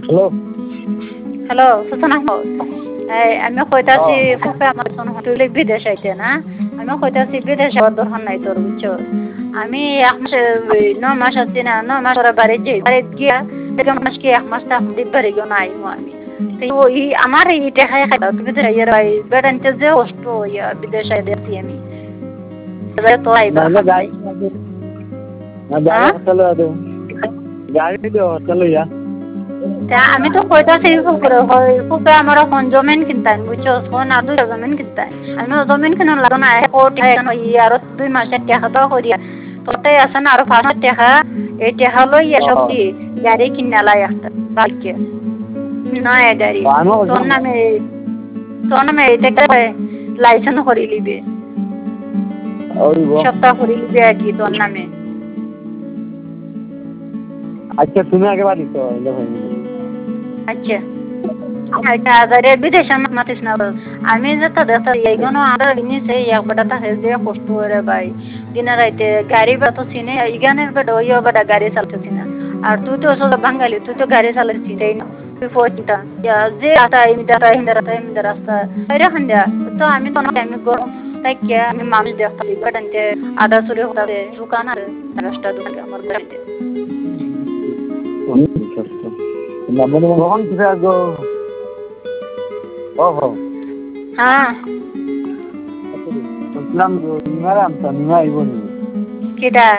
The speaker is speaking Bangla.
হ্যালো। হ্যালো সূচনা আমি কইতাছি ফুফে আমার তুই বিদেশ আইতে না আমি কইতাছি বিদেশ যাওয়ার দরকার নাই তোর বুঝছো আমি 9 মাস আছি না 9 মাস ওরা বাড়ি যাই বাড়ি গিয়া 1 মাস কি 1 মাস তা বাড়ি গিয়ে না আইমু আমি আমার এই টাকায় খাইতা তুমি তো বেড়াইতে যে কষ্ট ইয়া বিদেশ আই দেখছি আমি তো আইবা আমি তো কইতাছি ফুফে আমার এখন জমিন কিনতাম বুঝছো ফোন আর 2 জমিন কিনতাম আমি জমিন কিনা লাগো না আর 2 মাসের টাকা দাও করিয়া তোটাই আছে না আর 5 টাকা এই টাকা লই এসব দি গাড়ি কিনা লাই একটা বাকি নয় গাড়ি তোর নামে এটা লাইসেন্স করে লিবে সপ্তাহ করে লিবে আর কি তোর নামে। আচ্ছা তুমি আগে বাড়ি তো আচ্ছা আচ্ছা আরে বিদেশে মাতিস না আমি যেটা দেখতে এইগুলো আরো জিনিস এই একবারটা থাকে যে কষ্ট করে ভাই দিনে রাইতে গাড়ি বা তো চিনে ইগানের বেটা ওইও বেটা গাড়ি চালাতেছি না আর তুই তো আসলে বাঙালি তুই তো গাড়ি চালাচ্ছি তাই না তুই ফোনটা যে আটা এমনি রাস্তা এরকম দেয়া তো আমি তো আমি গরম তাই কে আমি মানুষ দেখতে বেটানতে আদা চুরি হতে দোকান আর রাস্তা দোকান আমার বাড়িতে হ্যাঁ কিটা